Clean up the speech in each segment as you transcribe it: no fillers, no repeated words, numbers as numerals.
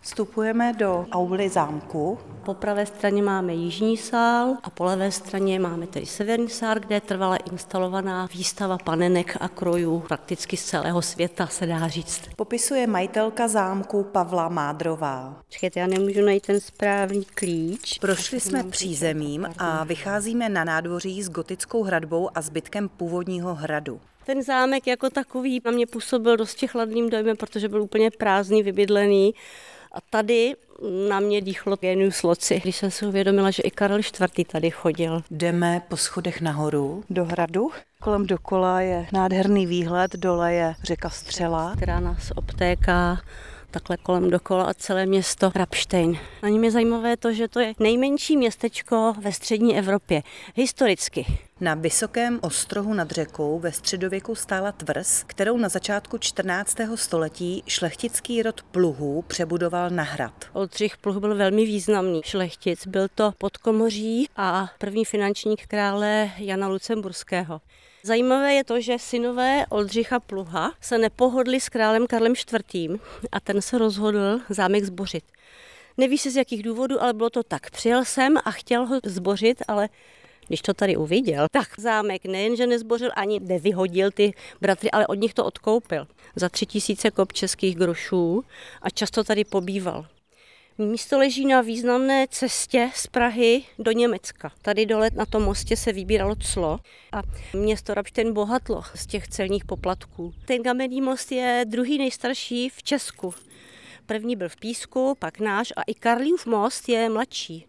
Vstupujeme do auly zámku. Po pravé straně máme jižní sál a po levé straně máme tedy severní sál, kde je trvale instalovaná výstava panenek a krojů prakticky z celého světa, se dá říct. Popisuje majitelka zámku Pavla Mádrová. Počkejte, já nemůžu najít ten správný klíč. Prošli jsme přízemím a vycházíme na nádvoří s gotickou hradbou a zbytkem původního hradu. Ten zámek jako takový na mě působil dosti chladným dojmem, protože byl úplně prázdný, vybydlený. A tady na mě dýchlo Genius loci, když jsem si uvědomila, že i Karel IV. Tady chodil. Jdeme po schodech nahoru do hradu. Kolem dokola je nádherný výhled, dole je řeka Střela, Která nás obtéká takhle kolem dokola a celé město Rabštejn. Na něm je zajímavé to, že to je nejmenší městečko ve střední Evropě. Historicky. Na vysokém ostrohu nad řekou ve středověku stála tvrz, kterou na začátku 14. století šlechtický rod Pluhů přebudoval na hrad. Oldřich Pluh byl velmi významný šlechtic. Byl to podkomoří a první finančník krále Jana Lucemburského. Zajímavé je to, že synové Oldřicha Pluha se nepohodli s králem Karlem IV. A ten se rozhodl zámek zbořit. Neví se z jakých důvodů, ale bylo to tak. Přijel jsem a chtěl ho zbořit, ale když to tady uviděl, tak zámek nejenže nezbořil, ani nevyhodil ty bratry, ale od nich to odkoupil za 3000 kop českých grošů a často tady pobýval. Místo leží na významné cestě z Prahy do Německa. Tady dole na tom mostě se vybíralo clo a město Rabštejn bohatlo z těch celních poplatků. Ten kamenný most je druhý nejstarší v Česku. První byl v Písku, pak náš a i Karlův most je mladší.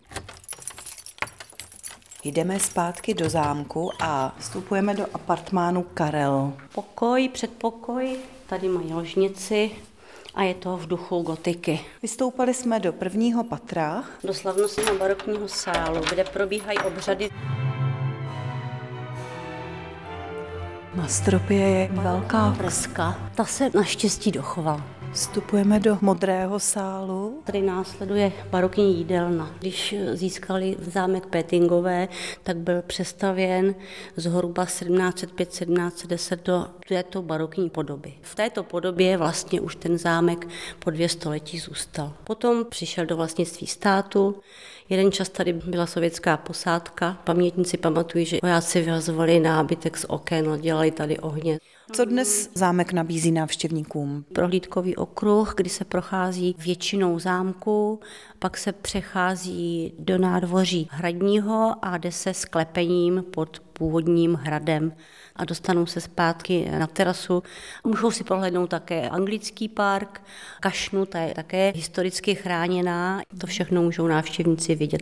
Jdeme zpátky do zámku a vstupujeme do apartmánu Karel. Pokoj, předpokoj, tady mají ložnici a je to v duchu gotiky. Vystoupali jsme do prvního patra. Do slavnostního barokního sálu, kde probíhají obřady. Na stropě je velká Freska, ta se naštěstí dochovala. Vstupujeme do modrého sálu. Tady následuje barokní jídelna. Když získali zámek Pétingové, tak byl přestavěn zhruba 1705-1710 do této barokní podoby. V této podobě vlastně už ten zámek po 2 století zůstal. Potom přišel do vlastnictví státu. Jeden čas tady byla sovětská posádka. Pamětníci pamatují, že vojáci vyhazovali nábytek z oken a dělali tady ohně. Co dnes zámek nabízí návštěvníkům? Prohlídkový okruh, kdy se prochází většinou zámku, pak se přechází do nádvoří hradního a jde se sklepením pod původním hradem a dostanou se zpátky na terasu. Můžou si prohlédnout také anglický park, kašnu, ta je také historicky chráněná. To všechno můžou návštěvníci vidět.